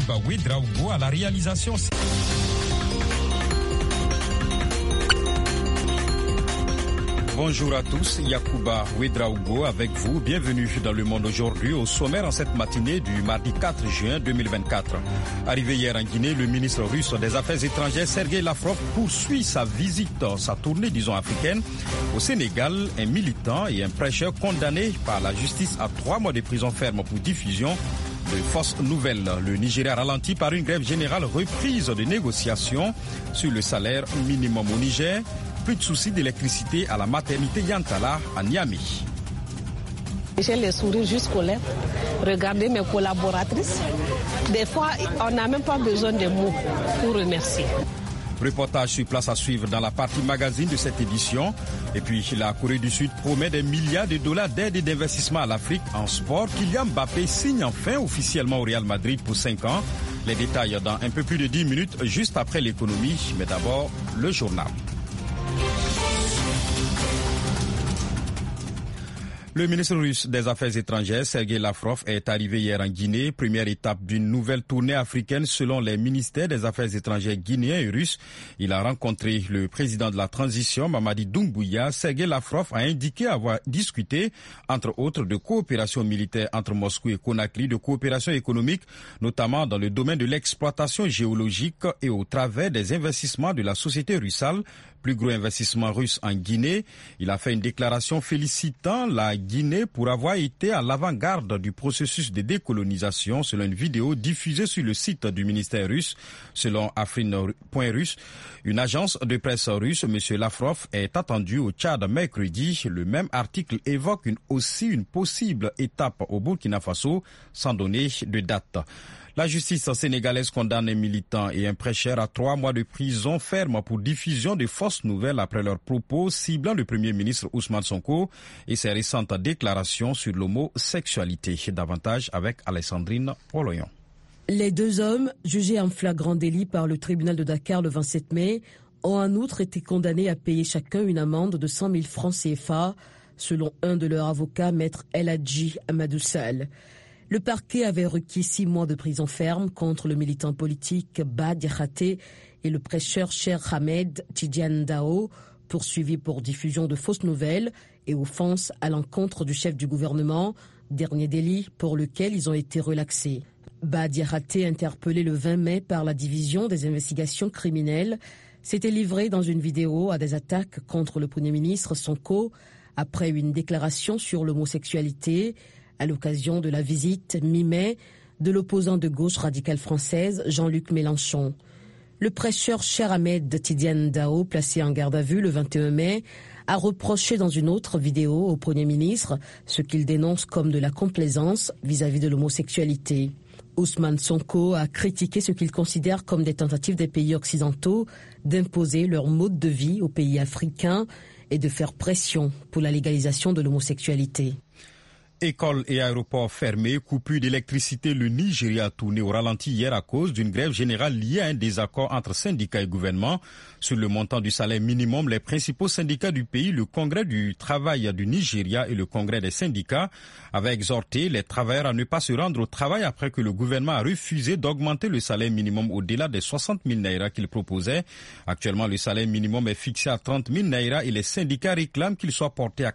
Yacouba Ouedraogo à la réalisation. Bonjour à tous, Yacouba Ouedraogo avec vous. Bienvenue dans Le Monde aujourd'hui. Au sommaire en cette matinée du mardi 4 juin 2024. Arrivé hier en Guinée, le ministre russe des Affaires étrangères Sergueï Lavrov poursuit sa visite, sa tournée africaine. Au Sénégal, un militant et un prêcheur condamnés par la justice à 3 mois de prison ferme pour diffusion de fausses nouvelles. Le Nigeria ralenti par une grève générale, reprise de négociations sur le salaire minimum au Niger. Plus de soucis d'électricité à la maternité Yantala à Niamey. J'ai les sourires jusqu'aux lèvres. Regardez mes collaboratrices. Des fois, on n'a même pas besoin de mots pour remercier. Reportage sur place à suivre dans la partie magazine de cette édition. Et puis la Corée du Sud promet des milliards de dollars d'aide et d'investissement à l'Afrique en sport. Kylian Mbappé signe enfin officiellement au Real Madrid pour 5 ans. Les détails dans un peu plus de 10 minutes, juste après l'économie. Mais d'abord, le journal. Le ministre russe des Affaires étrangères, Sergueï Lavrov, est arrivé hier en Guinée, première étape d'une nouvelle tournée africaine selon les ministères des Affaires étrangères guinéens et russes. Il a rencontré le président de la transition, Mamadi Doumbouya. Sergueï Lavrov a indiqué avoir discuté, entre autres, de coopération militaire entre Moscou et Conakry, de coopération économique, notamment dans le domaine de l'exploitation géologique et au travers des investissements de la société Rusal, plus gros investissement russe en Guinée. Il a fait une déclaration félicitant la Guinée pour avoir été à l'avant-garde du processus de décolonisation selon une vidéo diffusée sur le site du ministère russe. Selon Afrin.Russe, une agence de presse russe, M. Lavrov est attendu au Tchad mercredi. Le même article évoque aussi une possible étape au Burkina Faso sans donner de date. La justice sénégalaise condamne un militant et un prêcheur à 3 mois de prison ferme pour diffusion de fausses nouvelles après leurs propos ciblant le Premier ministre Ousmane Sonko et ses récentes déclarations sur l'homosexualité. Davantage avec Alessandrine Oloyon. Les 2 hommes, jugés en flagrant délit par le tribunal de Dakar le 27 mai, ont en outre été condamnés à payer chacun une amende de 100 000 francs CFA, selon un de leurs avocats, maître El Hadji Amadou Sall. Le parquet avait requis 6 mois de prison ferme contre le militant politique Bah Diakhaté et le prêcheur Cheikh Ahmed Tidiane Dao, poursuivis pour diffusion de fausses nouvelles et offense à l'encontre du chef du gouvernement, dernier délit pour lequel ils ont été relaxés. Bah Diakhaté, interpellé le 20 mai par la division des investigations criminelles, s'était livré dans une vidéo à des attaques contre le Premier ministre Sonko après une déclaration sur l'homosexualité à l'occasion de la visite mi-mai de l'opposant de gauche radicale française Jean-Luc Mélenchon. Le prêcheur Cheikh Ahmed Tidiane Dao, placé en garde à vue le 21 mai, a reproché dans une autre vidéo au Premier ministre ce qu'il dénonce comme de la complaisance vis-à-vis de l'homosexualité. Ousmane Sonko a critiqué ce qu'il considère comme des tentatives des pays occidentaux d'imposer leur mode de vie aux pays africains et de faire pression pour la légalisation de l'homosexualité. Écoles et aéroports fermés, coupure d'électricité, le Nigeria a tourné au ralenti hier à cause d'une grève générale liée à un désaccord entre syndicats et gouvernement. Sur le montant du salaire minimum, les principaux syndicats du pays, le Congrès du travail du Nigeria et le Congrès des syndicats, avaient exhorté les travailleurs à ne pas se rendre au travail après que le gouvernement a refusé d'augmenter le salaire minimum au-delà des 60 000 naira qu'il proposait. Actuellement, le salaire minimum est fixé à 30 000 naira et les syndicats réclament qu'il soit porté à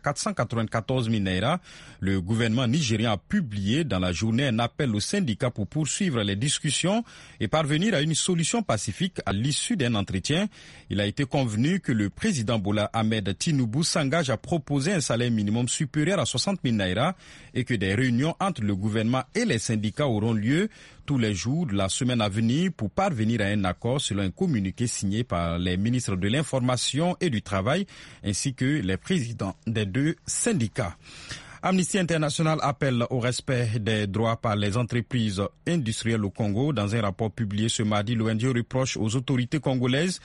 494 000 naira. Le gouvernement nigérien a publié dans la journée un appel aux syndicats pour poursuivre les discussions et parvenir à une solution pacifique à l'issue d'un entretien. Il a été convenu que le président Bola Ahmed Tinubu s'engage à proposer un salaire minimum supérieur à 60 000 naira et que des réunions entre le gouvernement et les syndicats auront lieu tous les jours de la semaine à venir pour parvenir à un accord selon un communiqué signé par les ministres de l'Information et du Travail ainsi que les présidents des 2 syndicats. Amnesty International appelle au respect des droits par les entreprises industrielles au Congo. Dans un rapport publié ce mardi, l'ONG reproche aux autorités congolaises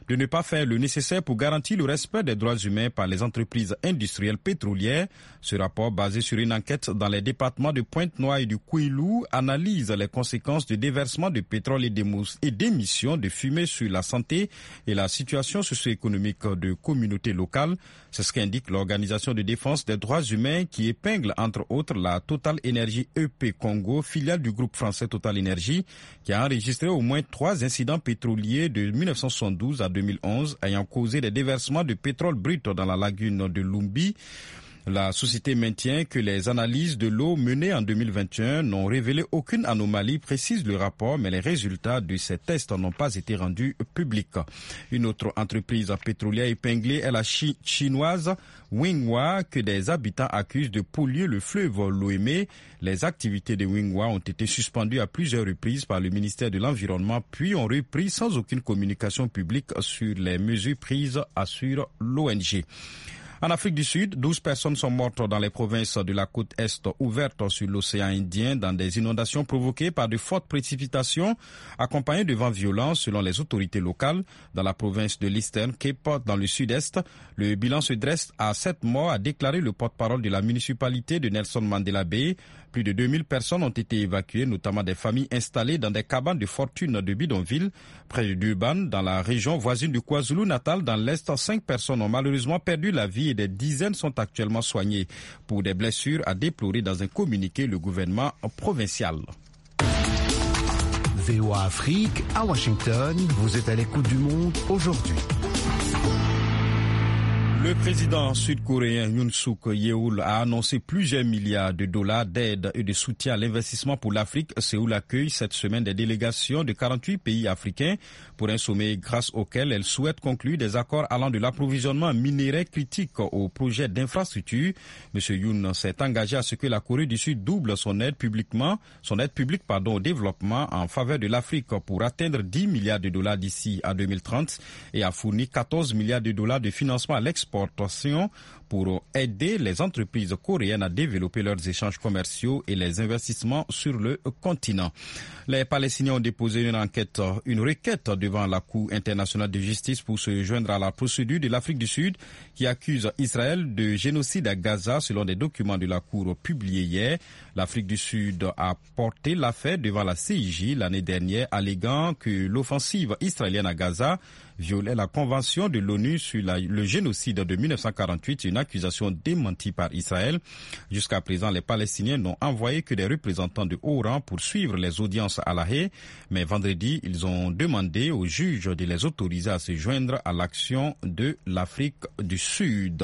de ne pas faire le nécessaire pour garantir le respect des droits humains par les entreprises industrielles pétrolières. Ce rapport, basé sur une enquête dans les départements de Pointe-Noire et du Kouilou, analyse les conséquences du déversement de pétrole et d'émissions de fumée sur la santé et la situation socio-économique de communautés locales. C'est ce qu'indique l'Organisation de défense des droits humains qui épingle entre autres la Total Energy EP Congo, filiale du groupe français Total Energy, qui a enregistré au moins 3 incidents pétroliers de 1972 à 2011 ayant causé des déversements de pétrole brut dans la lagune de Lumbi. La société maintient que les analyses de l'eau menées en 2021 n'ont révélé aucune anomalie, précise le rapport, mais les résultats de ces tests n'ont pas été rendus publics. Une autre entreprise pétrolière épinglée est la chinoise Winghua, que des habitants accusent de polluer le fleuve Loémé. Les activités de Winghua ont été suspendues à plusieurs reprises par le ministère de l'Environnement, puis ont repris sans aucune communication publique sur les mesures prises, assure l'ONG. En Afrique du Sud, 12 personnes sont mortes dans les provinces de la côte Est ouvertes sur l'océan Indien dans des inondations provoquées par de fortes précipitations accompagnées de vents violents selon les autorités locales. Dans la province de l'Eastern Cape, dans le sud-est, le bilan se dresse à 7 morts, a déclaré le porte-parole de la municipalité de Nelson Mandela Bay. Plus de 2000 personnes ont été évacuées, notamment des familles installées dans des cabanes de fortune de bidonville. Près de Durban, dans la région voisine du KwaZulu-Natal, dans l'Est, 5 personnes ont malheureusement perdu la vie et des dizaines sont actuellement soignées pour des blessures, a déploré dans un communiqué le gouvernement provincial. VOA Afrique, à Washington, vous êtes à l'écoute du monde aujourd'hui. Le président sud-coréen Yoon Suk Yeol a annoncé plusieurs milliards de dollars d'aide et de soutien à l'investissement pour l'Afrique. Séoul accueille cette semaine des délégations de 48 pays africains pour un sommet grâce auquel elle souhaite conclure des accords allant de l'approvisionnement minerai critique au projet d'infrastructure. M. Yoon s'est engagé à ce que la Corée du Sud double son aide publique au développement en faveur de l'Afrique pour atteindre 10 milliards de dollars d'ici à 2030 et a fourni 14 milliards de dollars de financement à l'exportation pour aider les entreprises coréennes à développer leurs échanges commerciaux et les investissements sur le continent. Les Palestiniens ont déposé une requête devant la Cour internationale de justice pour se joindre à la procédure de l'Afrique du Sud qui accuse Israël de génocide à Gaza selon des documents de la Cour publiés hier. L'Afrique du Sud a porté l'affaire devant la CIJ l'année dernière, alléguant que l'offensive israélienne à Gaza violait la Convention de l'ONU sur le génocide de 1948, une accusation démentie par Israël. Jusqu'à présent, les Palestiniens n'ont envoyé que des représentants de haut rang pour suivre les audiences à La Haye, mais vendredi, ils ont demandé aux juges de les autoriser à se joindre à l'action de l'Afrique du Sud.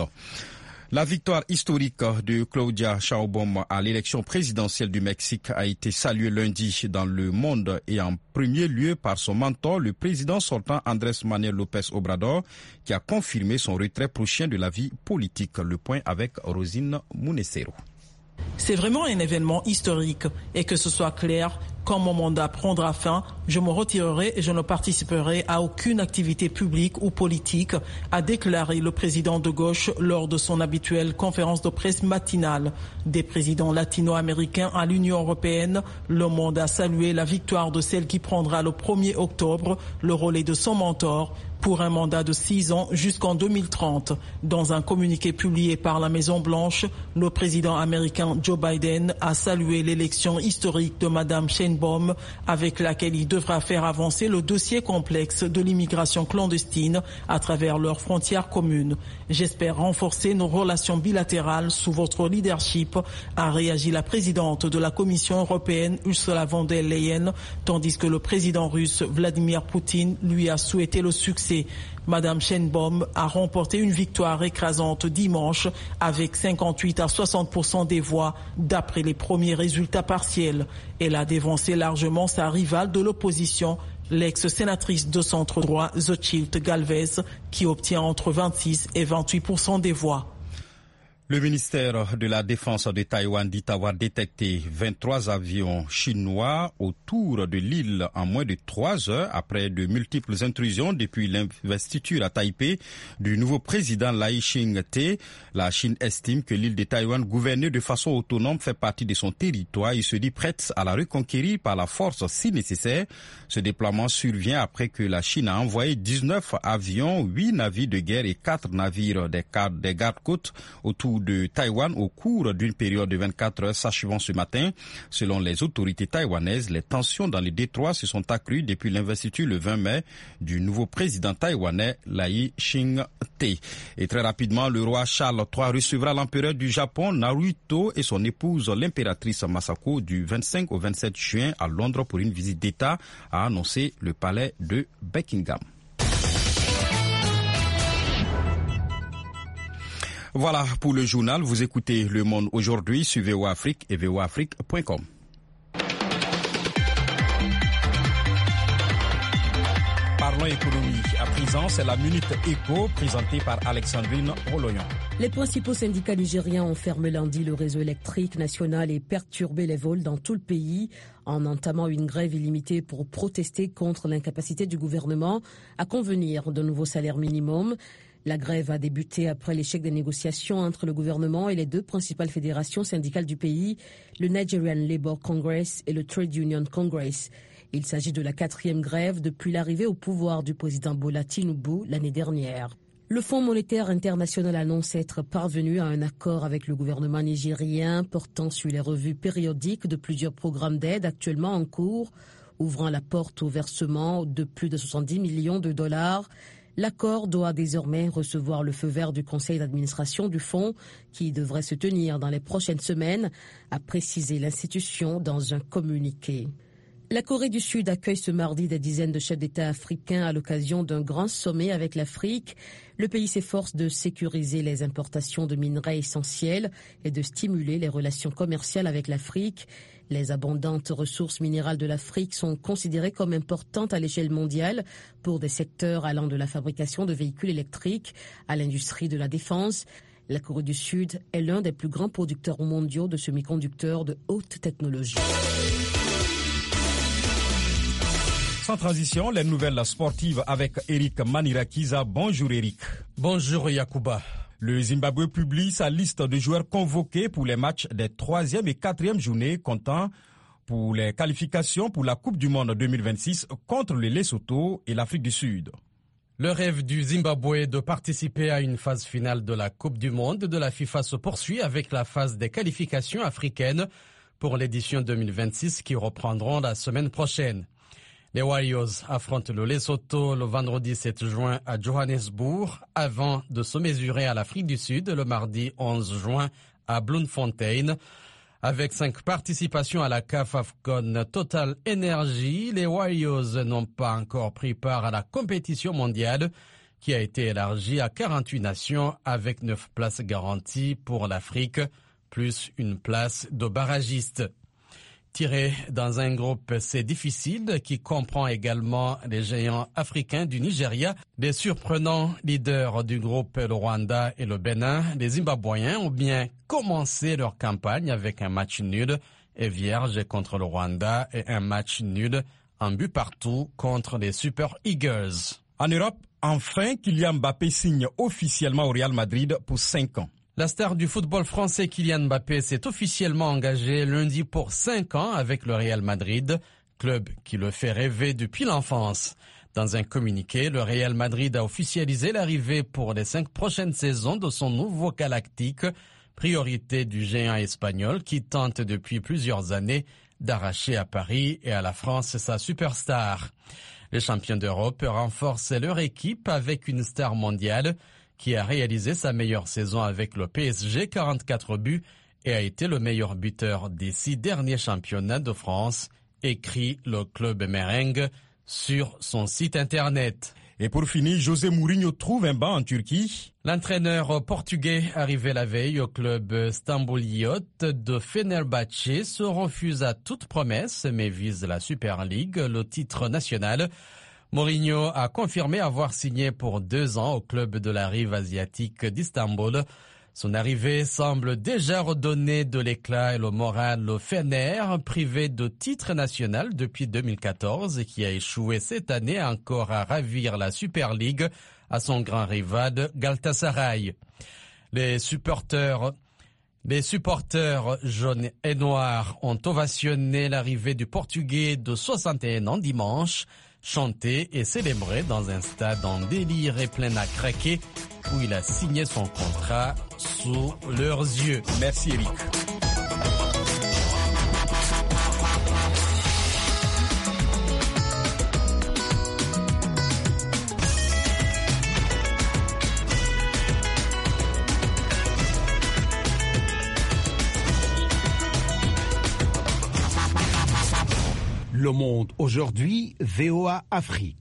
La victoire historique de Claudia Sheinbaum à l'élection présidentielle du Mexique a été saluée lundi dans le monde et en premier lieu par son mentor, le président sortant Andrés Manuel López Obrador, qui a confirmé son retrait prochain de la vie politique. Le point avec Rosine Munecero. C'est vraiment un événement historique et que ce soit clair, quand mon mandat prendra fin, je me retirerai et je ne participerai à aucune activité publique ou politique, a déclaré le président de gauche lors de son habituelle conférence de presse matinale. Des présidents latino-américains à l'Union européenne, le monde a salué la victoire de celle qui prendra le 1er octobre le relais de son mentor pour un mandat de 6 ans jusqu'en 2030. Dans un communiqué publié par la Maison-Blanche, le président américain Joe Biden a salué l'élection historique de Madame Sheinbaum, avec laquelle il devra faire avancer le dossier complexe de l'immigration clandestine à travers leurs frontières communes. J'espère renforcer nos relations bilatérales sous votre leadership, a réagi la présidente de la Commission européenne Ursula von der Leyen, tandis que le président russe Vladimir Poutine lui a souhaité le succès. Madame Sheinbaum a remporté une victoire écrasante dimanche avec 58 à 60% des voix d'après les premiers résultats partiels. Elle a dévancé largement sa rivale de l'opposition, l'ex-sénatrice de centre droit Xochitl Gálvez, qui obtient entre 26 et 28% des voix. Le ministère de la Défense de Taïwan dit avoir détecté 23 avions chinois autour de l'île en moins de 3 heures après de multiples intrusions depuis l'investiture à Taipei du nouveau président Lai Ching-te. La Chine estime que l'île de Taïwan, gouvernée de façon autonome, fait partie de son territoire et se dit prête à la reconquérir par la force si nécessaire. Ce déploiement survient après que la Chine a envoyé 19 avions, 8 navires de guerre et 4 navires des gardes-côtes autour de Taïwan au cours d'une période de 24 heures s'achevant ce matin. Selon les autorités taïwanaises, les tensions dans les détroits se sont accrues depuis l'investiture le 20 mai du nouveau président taïwanais Lai Ching-te. Et très rapidement, le roi Charles III recevra l'empereur du Japon Naruhito et son épouse l'impératrice Masako du 25 au 27 juin à Londres pour une visite d'État, a annoncé le palais de Buckingham. Voilà pour le journal. Vous écoutez Le Monde aujourd'hui sur VOA Afrique et voaafrique.com. Parlons économie. À présent, c'est la Minute Éco présentée par Alexandrine Roloyon. Les principaux syndicats nigériens ont fermé lundi le réseau électrique national et perturbé les vols dans tout le pays en entamant une grève illimitée pour protester contre l'incapacité du gouvernement à convenir de nouveaux salaires minimum. La grève a débuté après l'échec des négociations entre le gouvernement et les deux principales fédérations syndicales du pays, le Nigerian Labour Congress et le Trade Union Congress. Il s'agit de la 4e grève depuis l'arrivée au pouvoir du président Bola Tinubu l'année dernière. Le Fonds monétaire international annonce être parvenu à un accord avec le gouvernement nigérien portant sur les revues périodiques de plusieurs programmes d'aide actuellement en cours, ouvrant la porte au versement de plus de 70 millions de dollars. L'accord doit désormais recevoir le feu vert du conseil d'administration du fonds qui devrait se tenir dans les prochaines semaines, a précisé l'institution dans un communiqué. La Corée du Sud accueille ce mardi des dizaines de chefs d'État africains à l'occasion d'un grand sommet avec l'Afrique. Le pays s'efforce de sécuriser les importations de minerais essentiels et de stimuler les relations commerciales avec l'Afrique. Les abondantes ressources minérales de l'Afrique sont considérées comme importantes à l'échelle mondiale pour des secteurs allant de la fabrication de véhicules électriques à l'industrie de la défense. La Corée du Sud est l'un des plus grands producteurs mondiaux de semi-conducteurs de haute technologie. Sans transition, les nouvelles sportives avec Eric Manirakiza. Bonjour Eric. Bonjour Yacouba. Le Zimbabwe publie sa liste de joueurs convoqués pour les matchs des 3e et 4e journées comptant pour les qualifications pour la Coupe du Monde 2026 contre le Lesotho et l'Afrique du Sud. Le rêve du Zimbabwe de participer à une phase finale de la Coupe du Monde de la FIFA se poursuit avec la phase des qualifications africaines pour l'édition 2026 qui reprendront la semaine prochaine. Les Warriors affrontent le Lesotho le vendredi 7 juin à Johannesburg avant de se mesurer à l'Afrique du Sud le mardi 11 juin à Bloemfontein. Avec 5 participations à la CAF AFCON Total Energy, les Warriors n'ont pas encore pris part à la compétition mondiale qui a été élargie à 48 nations avec 9 places garanties pour l'Afrique, plus une place de barragiste. Tiré dans un groupe C difficile qui comprend également les géants africains du Nigeria, les surprenants leaders du groupe le Rwanda et le Bénin, les Zimbabwéens ont bien commencé leur campagne avec un match nul et vierge contre le Rwanda et un match nul en but partout contre les Super Eagles. En Europe, enfin, Kylian Mbappé signe officiellement au Real Madrid pour 5 ans. La star du football français Kylian Mbappé s'est officiellement engagé lundi pour 5 ans avec le Real Madrid, club qui le fait rêver depuis l'enfance. Dans un communiqué, le Real Madrid a officialisé l'arrivée pour les 5 prochaines saisons de son nouveau galactique, priorité du géant espagnol qui tente depuis plusieurs années d'arracher à Paris et à la France sa superstar. Les champions d'Europe renforcent leur équipe avec une star mondiale qui a réalisé sa meilleure saison avec le PSG, 44 buts, et a été le meilleur buteur des 6 derniers championnats de France, écrit le club merengue sur son site internet. Et pour finir, José Mourinho trouve un banc en Turquie. L'entraîneur portugais arrivé la veille au club stambouliote de Fenerbahçe se refuse à toute promesse mais vise la Super League, le titre national. Mourinho a confirmé avoir signé pour 2 ans au club de la rive asiatique d'Istanbul. Son arrivée semble déjà redonner de l'éclat et le moral au Fener, privé de titre national depuis 2014 et qui a échoué cette année encore à ravir la Super League à son grand rival Galatasaray. Les supporters jaunes et noirs ont ovationné l'arrivée du Portugais de 61 ans dimanche, chanté et célébré dans un stade en délire et plein à craquer où il a signé son contrat sous leurs yeux. Merci Eric. Le Monde aujourd'hui, VOA Afrique.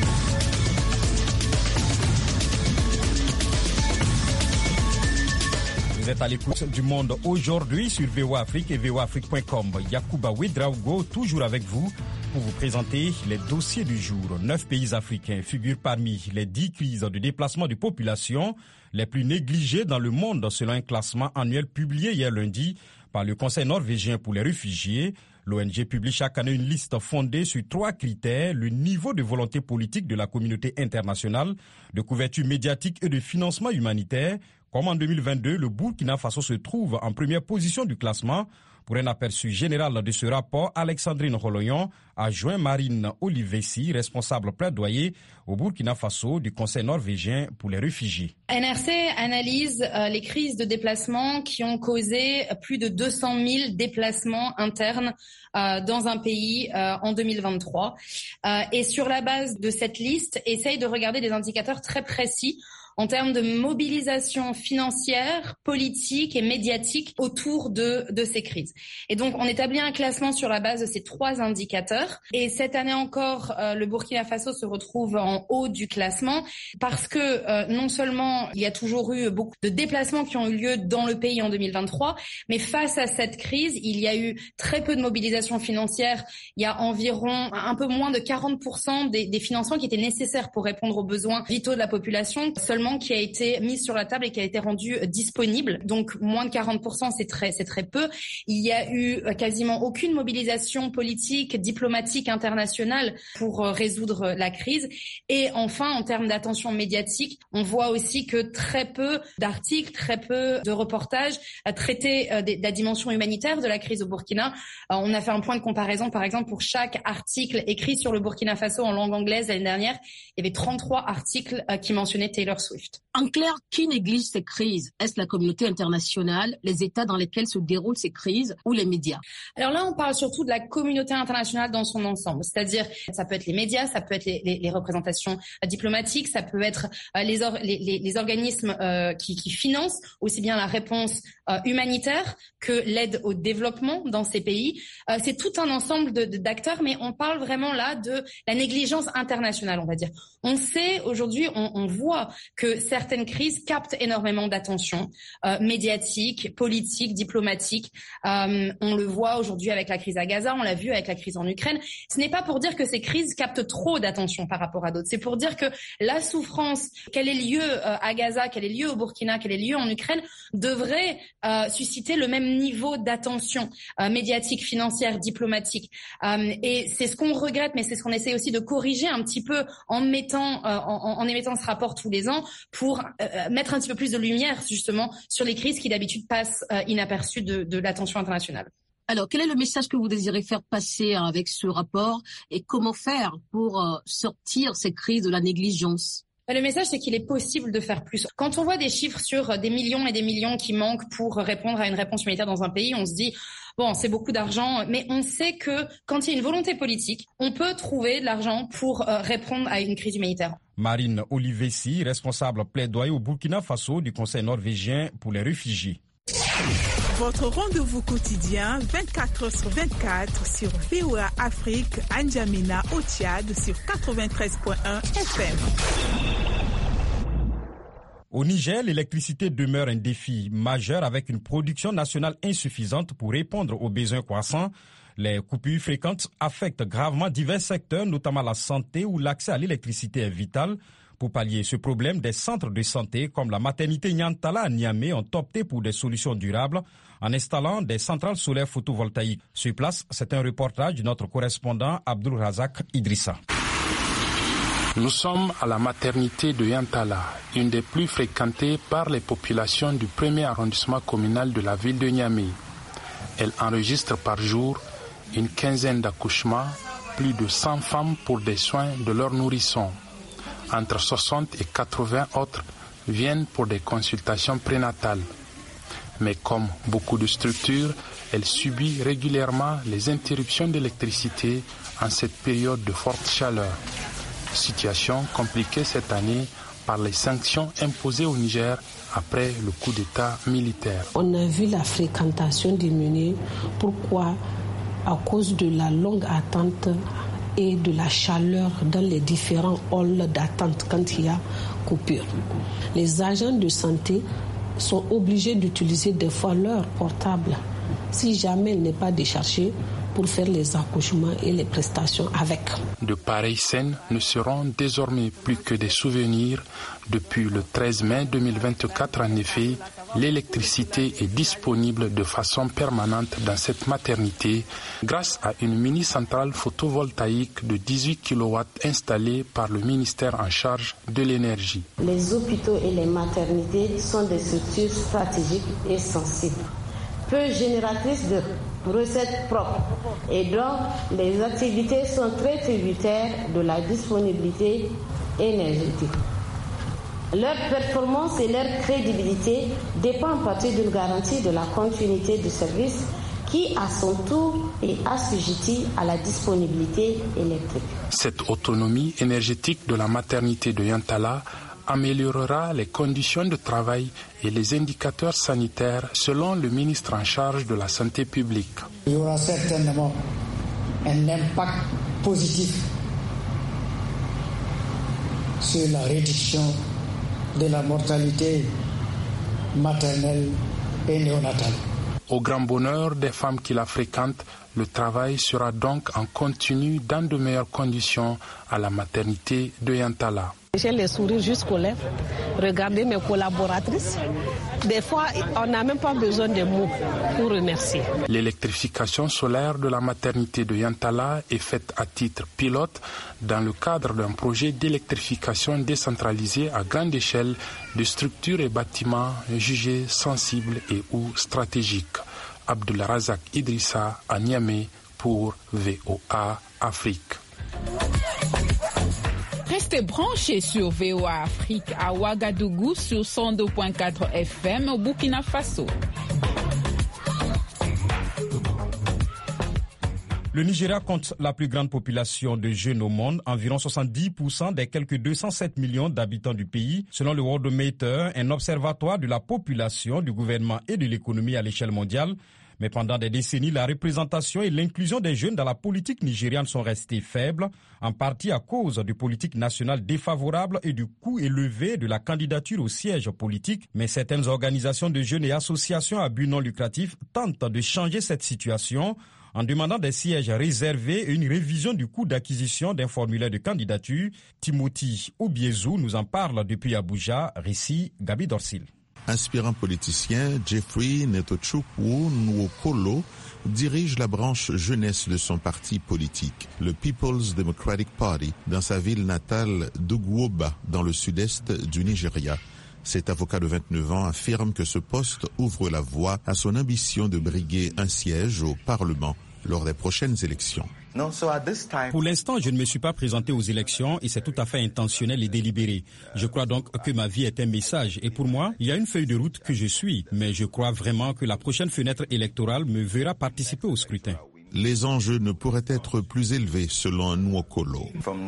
Vous êtes à l'écoute du Monde aujourd'hui sur VOA Afrique et voaafrique.com. Yacouba Ouedraogo, toujours avec vous, pour vous présenter les dossiers du jour. 9 pays africains figurent parmi les 10 crises de déplacement de population les plus négligées dans le monde selon un classement annuel publié hier lundi par le Conseil norvégien pour les réfugiés. L'ONG publie chaque année une liste fondée sur 3 critères, le niveau de volonté politique de la communauté internationale, de couverture médiatique et de financement humanitaire. Comme en 2022, le Burkina Faso se trouve en première position du classement. Pour un aperçu général de ce rapport, Alexandrine Holoyon a joint Marine Olivesi, responsable plaidoyer au Burkina Faso du Conseil norvégien pour les réfugiés. NRC analyse les crises de déplacement qui ont causé plus de 200 000 déplacements internes dans un pays en 2023. Et sur la base de cette liste, essaye de regarder des indicateurs très précis en termes de mobilisation financière, politique et médiatique autour de ces crises. Et donc, on établit un classement sur la base de ces 3 indicateurs. Et cette année encore, le Burkina Faso se retrouve en haut du classement parce que non seulement il y a toujours eu beaucoup de déplacements qui ont eu lieu dans le pays en 2023, mais face à cette crise, il y a eu très peu de mobilisation financière. Il y a environ un peu moins de 40% des financements qui étaient nécessaires pour répondre aux besoins vitaux de la population, seulement qui a été mise sur la table et qui a été rendu disponible. Donc moins de 40%, c'est très peu. Il y a eu quasiment aucune mobilisation politique, diplomatique, internationale pour résoudre la crise. Et enfin, en termes d'attention médiatique, on voit aussi que très peu d'articles, très peu de reportages traitaient de la dimension humanitaire de la crise au Burkina. On a fait un point de comparaison, par exemple, pour chaque article écrit sur le Burkina Faso en langue anglaise l'année dernière, il y avait 33 articles qui mentionnaient Taylor Swift. En clair, qui néglige ces crises? Est-ce la communauté internationale, les États dans lesquels se déroulent ces crises ou les médias? Alors là, on parle surtout de la communauté internationale dans son ensemble. C'est-à-dire, ça peut être les médias, ça peut être les représentations diplomatiques, ça peut être les organismes qui financent aussi bien la réponse humanitaire que l'aide au développement dans ces pays. C'est tout un ensemble d'acteurs, mais on parle vraiment là de la négligence internationale, on va dire. On sait aujourd'hui, on voit que certaines crises captent énormément d'attention médiatique, politique, diplomatique. On le voit aujourd'hui avec la crise à Gaza, on l'a vu avec la crise en Ukraine. Ce n'est pas pour dire que ces crises captent trop d'attention par rapport à d'autres. C'est pour dire que la souffrance, qu'elle ait lieu à Gaza, qu'elle ait lieu au Burkina, qu'elle ait lieu en Ukraine, devrait susciter le même niveau d'attention médiatique, financière, diplomatique. Et c'est ce qu'on regrette, mais c'est ce qu'on essaie aussi de corriger un petit peu en émettant ce rapport tous les ans pour mettre un petit peu plus de lumière justement sur les crises qui d'habitude passent inaperçues de l'attention internationale. Alors, quel est le message que vous désirez faire passer avec ce rapport et comment faire pour sortir ces crises de la négligence? Le message, c'est qu'il est possible de faire plus. Quand on voit des chiffres sur des millions et des millions qui manquent pour répondre à une réponse humanitaire dans un pays, on se dit, bon, c'est beaucoup d'argent, mais on sait que quand il y a une volonté politique, on peut trouver de l'argent pour répondre à une crise humanitaire. Marine Olivesi, responsable plaidoyer au Burkina Faso du Conseil norvégien pour les réfugiés. Votre rendez-vous quotidien 24h/24 sur VOA Afrique, à N'Djamena au Tchad sur 93.1 FM. Au Niger, l'électricité demeure un défi majeur avec une production nationale insuffisante pour répondre aux besoins croissants. Les coupures fréquentes affectent gravement divers secteurs, notamment la santé où l'accès à l'électricité est vital. Pour pallier ce problème, des centres de santé comme la maternité Nyantala à Niamey ont opté pour des solutions durables en installant des centrales solaires photovoltaïques. Sur place, c'est un reportage de notre correspondant Abdul Razak Idrissa. Nous sommes à la maternité de Yantala, une des plus fréquentées par les populations du premier arrondissement communal de la ville de Niamey. Elle enregistre par jour une quinzaine d'accouchements, plus de 100 femmes pour des soins de leurs nourrissons. Entre 60 et 80 autres viennent pour des consultations prénatales. Mais comme beaucoup de structures, elle subit régulièrement les interruptions d'électricité en cette période de forte chaleur. Situation compliquée cette année par les sanctions imposées au Niger après le coup d'État militaire. On a vu la fréquentation diminuer. Pourquoi? À cause de la longue attente et de la chaleur dans les différents halls d'attente quand il y a coupure. Les agents de santé sont obligés d'utiliser des fois leur portable si jamais il n'est pas déchargé pour faire les accouchements et les prestations avec. De pareilles scènes ne seront désormais plus que des souvenirs. Depuis le 13 mai 2024, en effet, l'électricité est disponible de façon permanente dans cette maternité grâce à une mini-centrale photovoltaïque de 18 kW installée par le ministère en charge de l'énergie. Les hôpitaux et les maternités sont des structures stratégiques et sensibles, peu génératrices de recettes propres et donc les activités sont très tributaires de la disponibilité énergétique. Leur performance et leur crédibilité dépendent en partie d'une garantie de la continuité du service qui, à son tour, est assujetti à la disponibilité électrique. Cette autonomie énergétique de la maternité de Yantala améliorera les conditions de travail et les indicateurs sanitaires selon le ministre en charge de la santé publique. Il y aura certainement un impact positif sur la réduction de la mortalité maternelle et néonatale. Au grand bonheur des femmes qui la fréquentent, le travail sera donc en continu dans de meilleures conditions à la maternité de Yantala. J'ai les sourires jusqu'aux lèvres. Regardez mes collaboratrices. Des fois, on n'a même pas besoin de mots pour remercier. L'électrification solaire de la maternité de Yantala est faite à titre pilote dans le cadre d'un projet d'électrification décentralisée à grande échelle de structures et bâtiments jugés sensibles et ou stratégiques. Abdul Razak Idrissa à Niamey pour VOA Afrique. Restez branchés sur VOA Afrique à Ouagadougou sur 102.4 FM au Burkina Faso. Le Nigeria compte la plus grande population de jeunes au monde, environ 70% des quelques 207 millions d'habitants du pays, selon le Worldometer, un observatoire de la population, du gouvernement et de l'économie à l'échelle mondiale. Mais pendant des décennies, la représentation et l'inclusion des jeunes dans la politique nigériane sont restées faibles, en partie à cause de politiques nationales défavorables et du coût élevé de la candidature au siège politique. Mais certaines organisations de jeunes et associations à but non lucratif tentent de changer cette situation en demandant des sièges réservés et une révision du coût d'acquisition d'un formulaire de candidature. Timothy Obiezou nous en parle depuis Abuja, récit Gabi Dorsil. Inspirant politicien, Jeffrey Netochukwu Nwokolo dirige la branche jeunesse de son parti politique, le People's Democratic Party, dans sa ville natale d'Ugwoba, dans le sud-est du Nigeria. Cet avocat de 29 ans affirme que ce poste ouvre la voie à son ambition de briguer un siège au Parlement lors des prochaines élections. Pour l'instant, je ne me suis pas présenté aux élections et c'est tout à fait intentionnel et délibéré. Je crois donc que ma vie est un message et pour moi, il y a une feuille de route que je suis. Mais je crois vraiment que la prochaine fenêtre électorale me verra participer au scrutin. Les enjeux ne pourraient être plus élevés selon Nwokolo.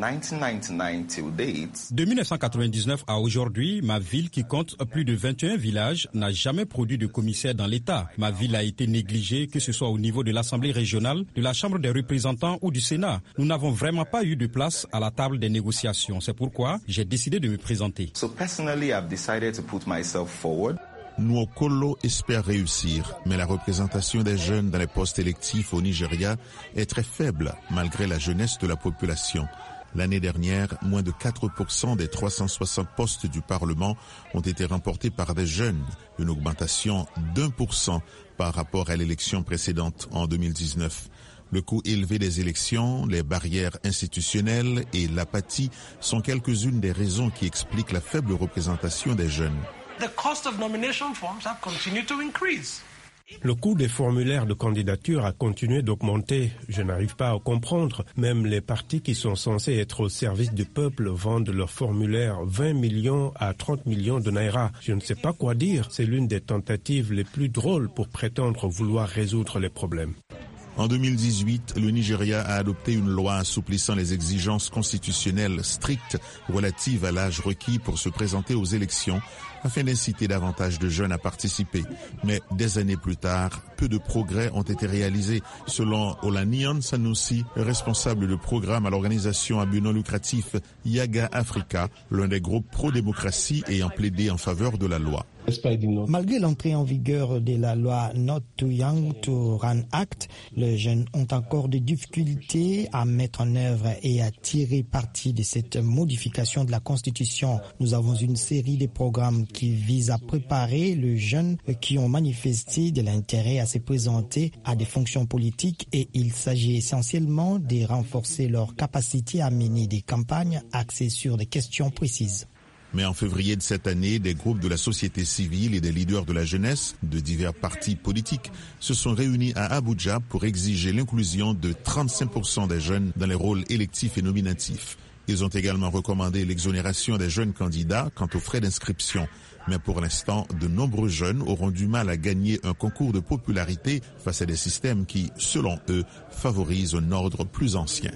De 1999 à aujourd'hui, ma ville qui compte plus de 21 villages n'a jamais produit de commissaire dans l'État. Ma ville a été négligée, que ce soit au niveau de l'Assemblée régionale, de la Chambre des représentants ou du Sénat. Nous n'avons vraiment pas eu de place à la table des négociations. C'est pourquoi j'ai décidé de me présenter. Nwokolo espère réussir, mais la représentation des jeunes dans les postes électifs au Nigeria est très faible malgré la jeunesse de la population. L'année dernière, moins de 4% des 360 postes du Parlement ont été remportés par des jeunes, une augmentation d'1% par rapport à l'élection précédente en 2019. Le coût élevé des élections, les barrières institutionnelles et l'apathie sont quelques-unes des raisons qui expliquent la faible représentation des jeunes. Le coût des formulaires de candidature a continué d'augmenter. Je n'arrive pas à comprendre. Même les partis qui sont censés être au service du peuple vendent leurs formulaires 20 millions à 30 millions de naira. Je ne sais pas quoi dire. C'est l'une des tentatives les plus drôles pour prétendre vouloir résoudre les problèmes. En 2018, le Nigeria a adopté une loi assouplissant les exigences constitutionnelles strictes relatives à l'âge requis pour se présenter aux élections afin d'inciter davantage de jeunes à participer. Mais des années plus tard, peu de progrès ont été réalisés. Selon Olaniyan Sanusi, responsable de programme à l'organisation à but non lucratif Yaga Africa, l'un des groupes pro-démocratie ayant plaidé en faveur de la loi. Malgré l'entrée en vigueur de la loi Not Too Young to Run Act, les jeunes ont encore des difficultés à mettre en œuvre et à tirer parti de cette modification de la Constitution. Nous avons une série de programmes qui visent à préparer les jeunes qui ont manifesté de l'intérêt à se présenter à des fonctions politiques et il s'agit essentiellement de renforcer leur capacité à mener des campagnes axées sur des questions précises. Mais en février de cette année, des groupes de la société civile et des leaders de la jeunesse de divers partis politiques se sont réunis à Abuja pour exiger l'inclusion de 35% des jeunes dans les rôles électifs et nominatifs. Ils ont également recommandé l'exonération des jeunes candidats quant aux frais d'inscription. Mais pour l'instant, de nombreux jeunes auront du mal à gagner un concours de popularité face à des systèmes qui, selon eux, favorisent un ordre plus ancien.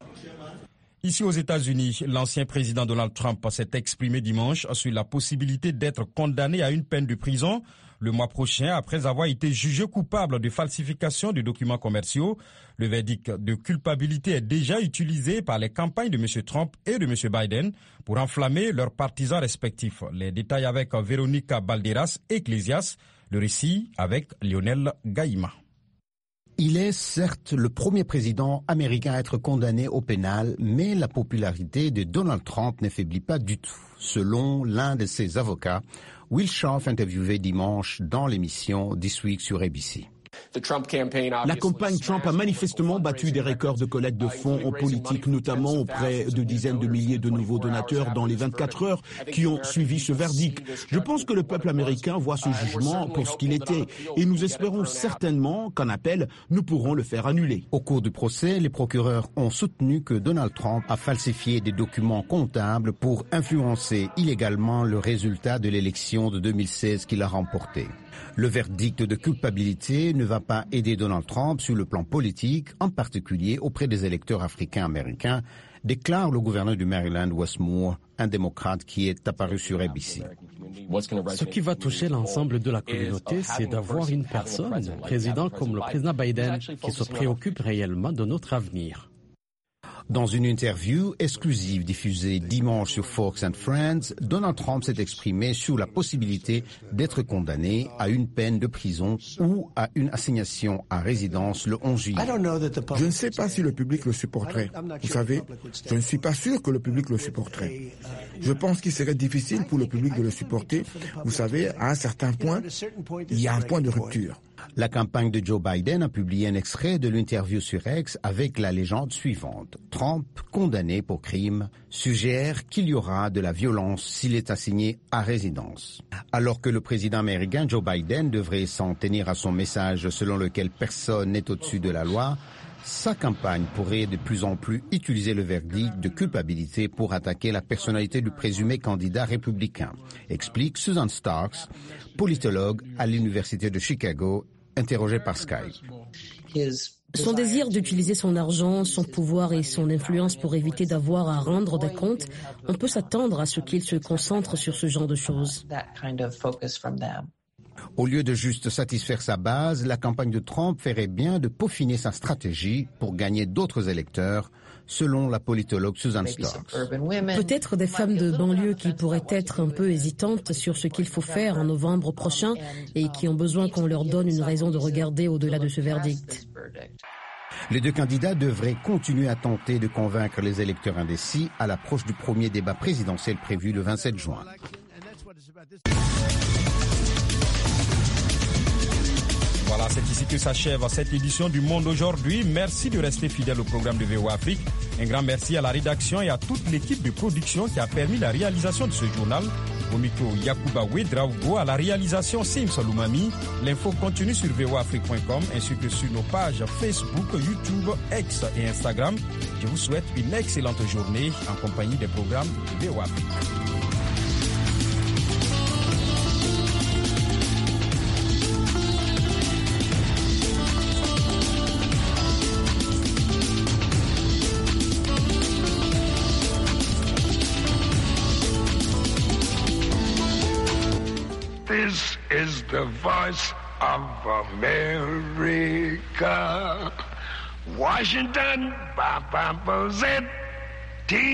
Ici aux États-Unis, l'ancien président Donald Trump s'est exprimé dimanche sur la possibilité d'être condamné à une peine de prison le mois prochain après avoir été jugé coupable de falsification de documents commerciaux. Le verdict de culpabilité est déjà utilisé par les campagnes de M. Trump et de M. Biden pour enflammer leurs partisans respectifs. Les détails avec Véronica Balderas Ecclesias, le récit avec Lionel Gaïma. Il est certes le premier président américain à être condamné au pénal, mais la popularité de Donald Trump ne faiblit pas du tout, selon l'un de ses avocats, Will Schaaf, interviewé dimanche dans l'émission This Week sur ABC. La campagne Trump a manifestement battu des records de collecte de fonds en politique, notamment auprès de dizaines de milliers de nouveaux donateurs dans les 24 heures qui ont suivi ce verdict. Je pense que le peuple américain voit ce jugement pour ce qu'il était et nous espérons certainement qu'en appel, nous pourrons le faire annuler. Au cours du procès, les procureurs ont soutenu que Donald Trump a falsifié des documents comptables pour influencer illégalement le résultat de l'élection de 2016 qu'il a remporté. Le verdict de culpabilité ne va pas aider Donald Trump sur le plan politique, en particulier auprès des électeurs africains-américains, déclare le gouverneur du Maryland, Wes Moore, un démocrate qui est apparu sur ABC. Ce qui va toucher l'ensemble de la communauté, c'est d'avoir une personne, président comme le président Biden, qui se préoccupe réellement de notre avenir. Dans une interview exclusive diffusée dimanche sur Fox and Friends, Donald Trump s'est exprimé sur la possibilité d'être condamné à une peine de prison ou à une assignation à résidence le 11 juillet. Je ne sais pas si le public le supporterait. Vous savez, je ne suis pas sûr que le public le supporterait. Je pense qu'il serait difficile pour le public de le supporter. Vous savez, à un certain point, il y a un point de rupture. La campagne de Joe Biden a publié un extrait de l'interview sur X avec la légende suivante. Trump, condamné pour crime, suggère qu'il y aura de la violence s'il est assigné à résidence. Alors que le président américain Joe Biden devrait s'en tenir à son message selon lequel personne n'est au-dessus de la loi, sa campagne pourrait de plus en plus utiliser le verdict de culpabilité pour attaquer la personnalité du présumé candidat républicain, explique Susan Starks, politologue à l'Université de Chicago, interrogée par Skype. Son désir d'utiliser son argent, son pouvoir et son influence pour éviter d'avoir à rendre des comptes, on peut s'attendre à ce qu'il se concentre sur ce genre de choses. Au lieu de juste satisfaire sa base, la campagne de Trump ferait bien de peaufiner sa stratégie pour gagner d'autres électeurs, selon la politologue Susan Starks. Peut-être des femmes de banlieue qui pourraient être un peu hésitantes sur ce qu'il faut faire en novembre prochain et qui ont besoin qu'on leur donne une raison de regarder au-delà de ce verdict. Les deux candidats devraient continuer à tenter de convaincre les électeurs indécis à l'approche du premier débat présidentiel prévu le 27 juin. Voilà, c'est ici que s'achève cette édition du Monde aujourd'hui. Merci de rester fidèle au programme de VOA Afrique. Un grand merci à la rédaction et à toute l'équipe de production qui a permis la réalisation de ce journal. Au micro, Yacouba Ouedraogo, à la réalisation Sim Saloumami. L'info continue sur voaafrique.com ainsi que sur nos pages Facebook, YouTube, X et Instagram. Je vous souhaite une excellente journée en compagnie des programmes de VOA Afrique. This is the voice of America. Washington,